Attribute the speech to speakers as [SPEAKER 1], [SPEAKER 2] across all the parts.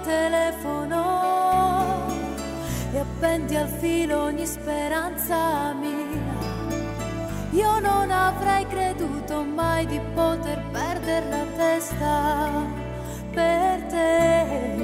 [SPEAKER 1] telefono e appendi al filo ogni speranza mia. Io non avrei creduto mai di poter perdere la testa per te,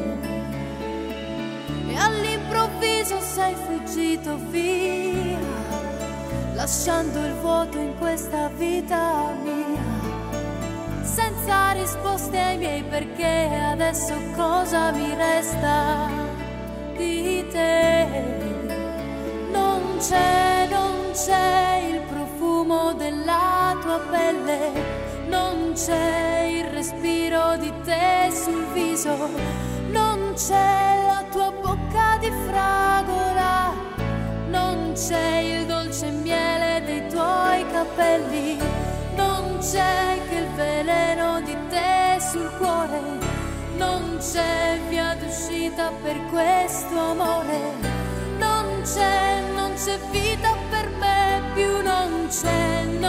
[SPEAKER 1] e all'improvviso sei fuggito via, lasciando il vuoto in questa vita mia, senza risposte ai miei perché. Adesso cosa mi resta di te? Non c'è il profumo della tua pelle, non c'è il respiro di te sul viso, non c'è la tua bocca di fragola, non c'è il dolce miele dei tuoi capelli, non c'è che il veleno di te sul cuore, non c'è via d'uscita per questo amore, non c'è vita per me più, non c'è